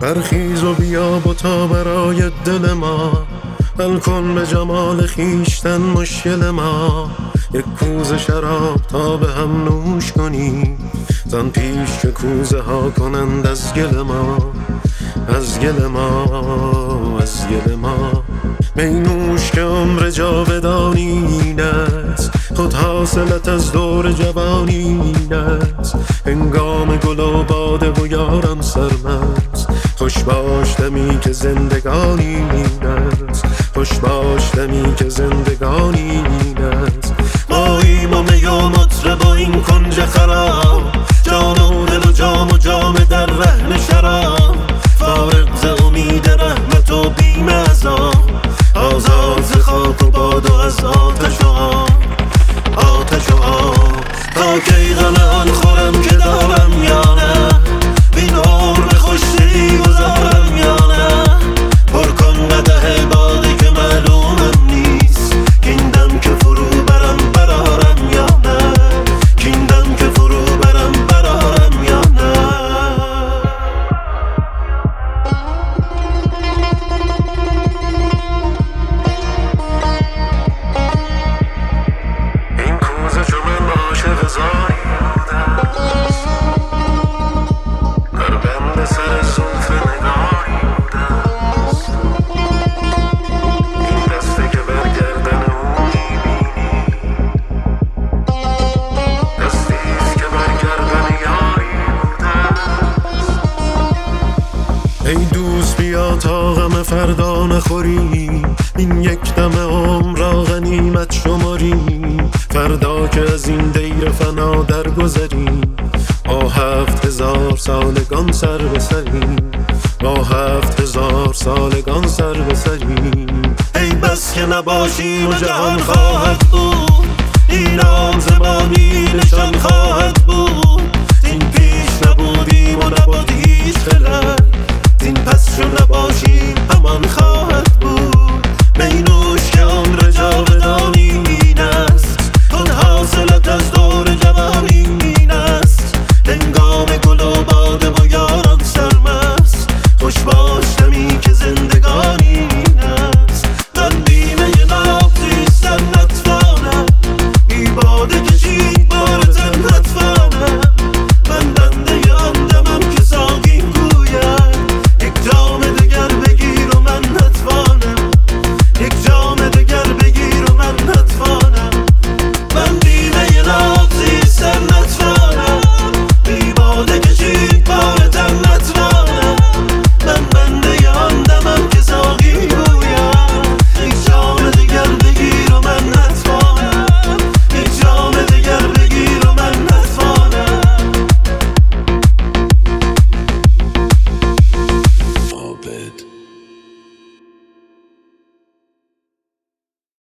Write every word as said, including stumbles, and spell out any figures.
برخیز و بیا بتا برای دل ما، حل کن به جمال خیشتن مشکل ما. یک کوزه شراب تا به هم نوش کنیم، زن پیش که کوزه ها کنند از گل ما، از گل ما، از گل ما. می نوش که عمر جاودانی است، خود حاصلت از دور جوانی است. هنگام گل و باده و یاران سرمست، خوش باش دمی که زندگانی است، خوش باش دمی که زندگانی است. ماییم و می و مطرب و این کنج خراب، جان و دل و جام و جام در رهن شراب. فارغ ز امید رحمت و بیم عذاب، آزاد ز خاک و باد و از آتش و آب، آتش و آب. تا کی غم آن خورم که دارم یا نه، بین عمر خوشی گذارم یا نه. پر کن قدح باده که معلومم نیست، کین دم که فرو برم برارم یا نه، کین دم که فرو برم برارم یا نه. این کوزه چو من عاشق زاری بودست، در بند سر زلف نگاری بودست. این دسته که بر گردن او میبینی، دستیست که بر گردن یاری بودست. ای دوست بیا تا غم فردا نخوریم، این یک دم عمر را غنیمت شماریم. فردا که از این دیر فنا درگذریم، با هفت هزار سالگان سر بسریم، با هفت هزار سالگان سر بسریم. ای بس که نباشیم و جهان خواهد بود،